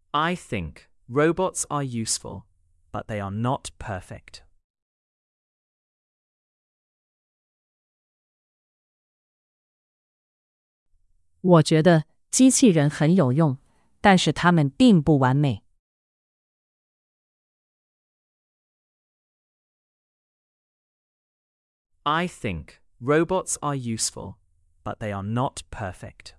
I think robots are useful, but they are not perfect. 我觉得机器人很有用，但是它们并不完美。 I think robots are useful, but they are not perfect.